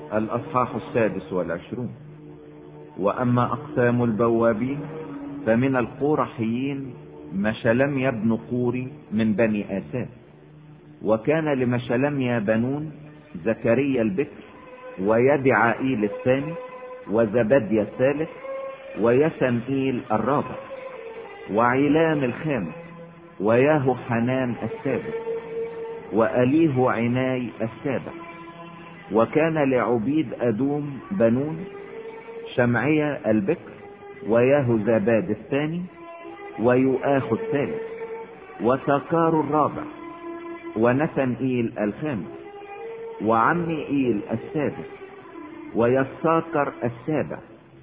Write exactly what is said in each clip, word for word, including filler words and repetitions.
الأصحاح السادس والعشرون. وأما أقسام البوابين فمن القورحيين مشلميا بن قوري من بني آساف. وكان لمشلميا بنون: زكريا البكر، ويدعائيل الثاني، وزبديا الثالث، ويسنئيل الرابع، وعلام الخامس، وياهو حنان السادس، وأليه عناي السابع. وكان لعبيد أدوم بنون: شمعيا البكر، وياهو زباد الثاني، ويؤاخ الثالث، وساكار الرابع، ونثنئيل الخامس، وعمئيل السادس، ويساكر السابع،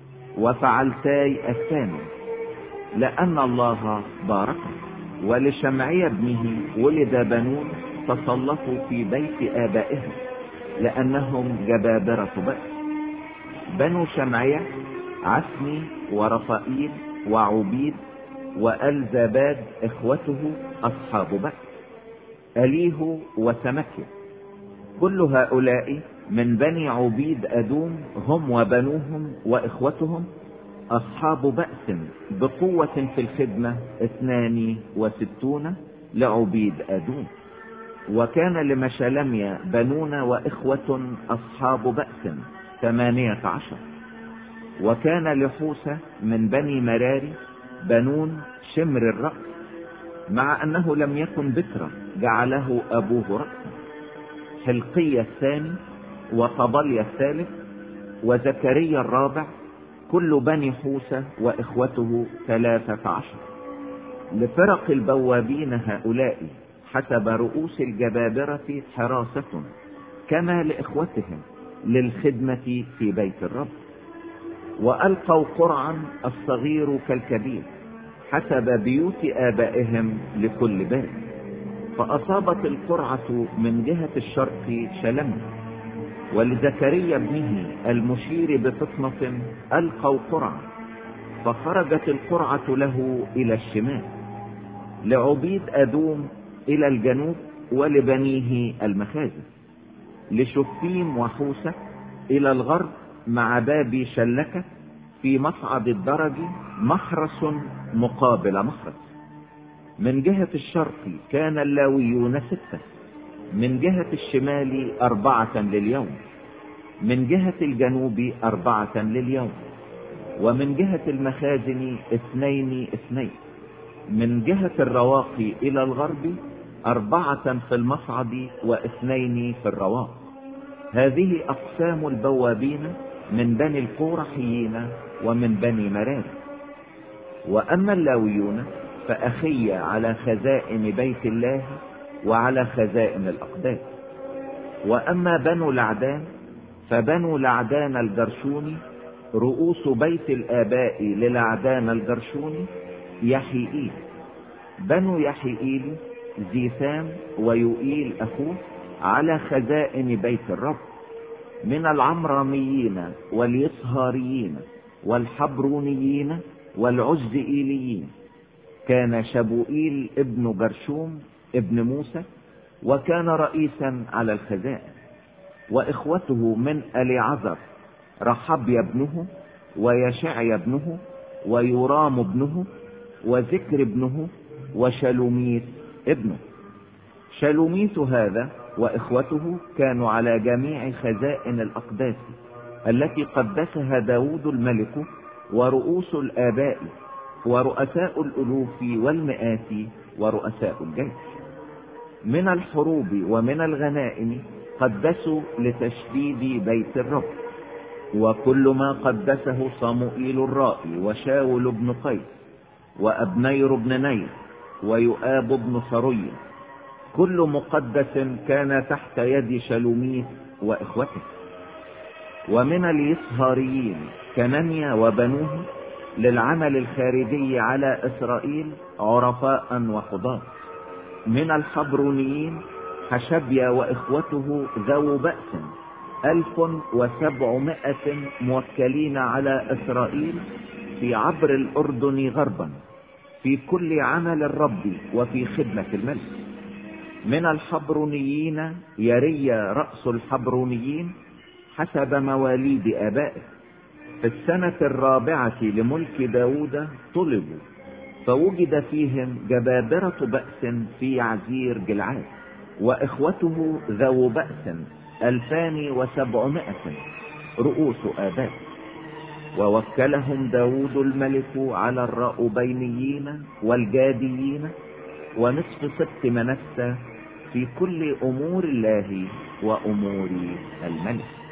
وفعلتاي الثامن، لأن الله باركه. ولشمعي ابنه ولد بنون تسلطوا في بيت آبائهم، لأنهم جبابرة بأس. بنو شمعية: عسني ورفائيل وعبيد وألزباد إخوته أصحاب بأس، أليه وسمكيا. كل هؤلاء من بني عبيد أدوم، هم وبنوهم وإخوتهم أصحاب بأس بقوة في الخدمة، اثنان وستون لعبيد أدوم. وكان لمشلميا بنون وإخوة أصحاب بأس ثمانية عشر. وكان لحوسة من بني مراري بنون شمر الرأس، مع أنه لم يكن بكرا جعله أبوه رأسا، حلقية الثاني، وقبلية الثالث، وزكريا الرابع. كل بني حوسة وإخوته ثلاثة عشر. لفرق البوابين هؤلاء حسب رؤوس الجبابرة حراسة كما لإخوتهم للخدمة في بيت الرب. وألقوا قرعا الصغير كالكبير حسب بيوت آبائهم لكل باب. فأصابت القرعة من جهة الشرق شلميا، ولزكريا ابنه المشير بفطنة ألقوا قرعة، فخرجت القرعة له إلى الشمال. لعبيد أدوم إلى الجنوب، ولبنيه المخازن. لشفيم وحوسة إلى الغرب مع باب شلكة في مصعد الدرج، محرس مقابل محرس. من جهة الشرق كان اللاويون ستة، من جهة الشمال أربعة لليوم، من جهة الجنوب أربعة لليوم، ومن جهة المخازن اثنين اثنين. من جهة الرواق إلى الغرب أربعة في المصعد واثنين في الرواق. هذه أقسام البوابين من بني القورحيين ومن بني مراري. وأما اللاويون فأخي على خزائن بيت الله وعلى خزائن الأقداس. وأما بنو لعدان فبنو لعدان الجرشوني رؤوس بيت الآباء للعدان الجرشوني يحيئيل. بنو يحيئيل زيثام ويوئيل أخوه على خزائن بيت الرب. من العمرانيين واليصهاريين والحبرونيين والعزئيليين كان شبوئيل ابن جرشوم ابن موسى، وكان رئيسا على الخزائن. وإخوته من أليعزر: رحبيا ابنه، ويشعيا ابنه، ويرام ابنه، وذكر ابنه، وشلوميت ابنه. شلوميت هذا وإخوته كانوا على جميع خزائن الأقداس التي قدسها داود الملك، ورؤوس الآباء، ورؤساء الألوف والمئات، ورؤساء الجيش. من الحروب ومن الغنائم قدسوا لتشديد بيت الرب. وكل ما قدسه صموئيل الرائي، وشاول بن قيس، وأبنير بن نير، ويؤاب بن صري، كل مقدس كان تحت يد شلوميت وإخوته. ومن اليصهاريين كنانيا وبنوه للعمل الخارجي على إسرائيل عرفاء وقضاة. من الحبرونيين حشبيا وإخوته ذو بأس ألف وسبعمائة موكلين على إسرائيل في عبر الأردن غربا في كل عمل الرب وفي خدمة الملك. من الحبرونيين يريا رأس الحبرونيين حسب مواليد آبائه. في السنة الرابعة لملك داود طلبوا، فوجد فيهم جبابرة بأس في عزير جلعاد، وإخوته ذو بأس ألفان وسبعمائة رؤوس آباء. ووكلهم داود الملك على الرأوبينيين والجاديين ونصف سبط منسى في كل أمور الله وأمور الملك.